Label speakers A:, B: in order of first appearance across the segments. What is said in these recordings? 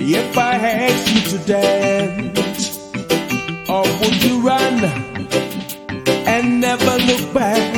A: If I asked you to dance, or would you run and never look back?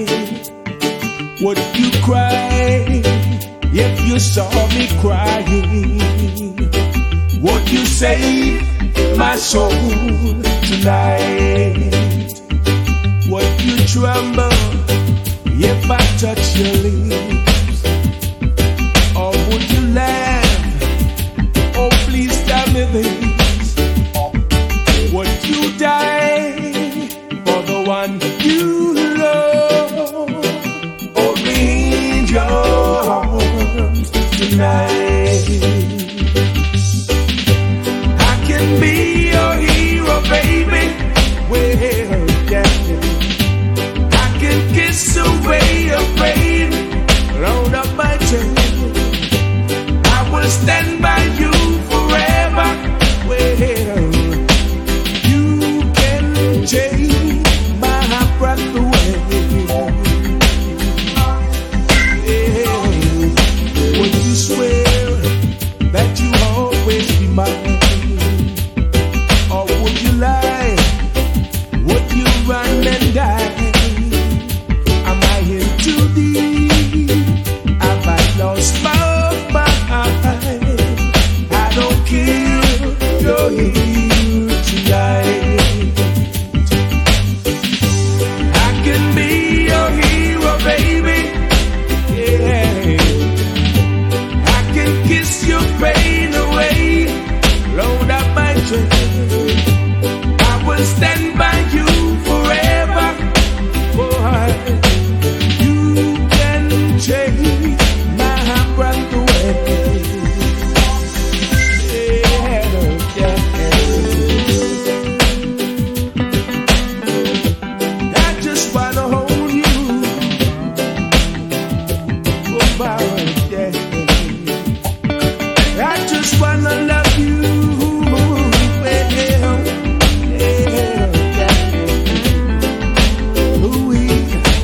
A: Would you cry if you saw me crying? Would you save my soul tonight? Would you tremble if I touch your lips? Or would you laugh? Oh, please tell me this. Would you die for the one you love? Hold me in your arms tonight. I can be your hero, baby. Well, yeah. I can kiss away your pain, load up my chest. I will stand by you forever. Well, you can take my breath away. Yeah. Would you swear that you always be mine? Or would you lie? Would you run and die? Am I in too deep? Have I lost my mind? I don't care, you're here tonight. I can be your hero, baby. Yeah. I can kiss your pain away, load up my chest. I will stand by you forever. Boy, you can take my breath away. I just wanna hold you. Oh, boy, yeah. I just wanna love you. Well, yeah. Ooh-wee.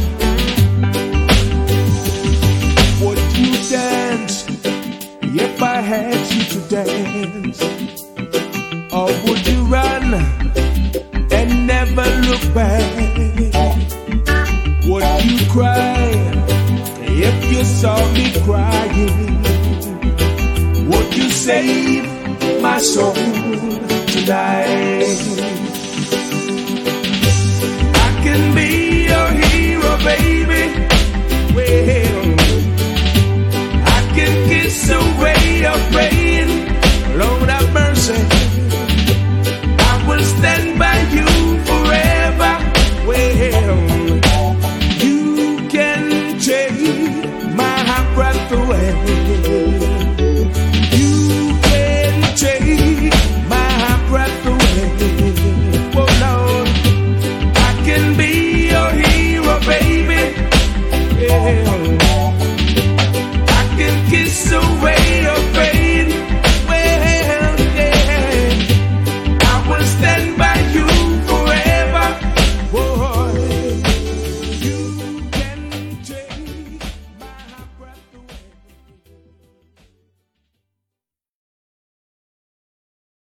A: Would you dance if I had you to dance? Or would you run and never look back? Would you cry if you saw me crying? Would you save my soul tonight? I can be your hero, baby. Well, I can kiss away your pain.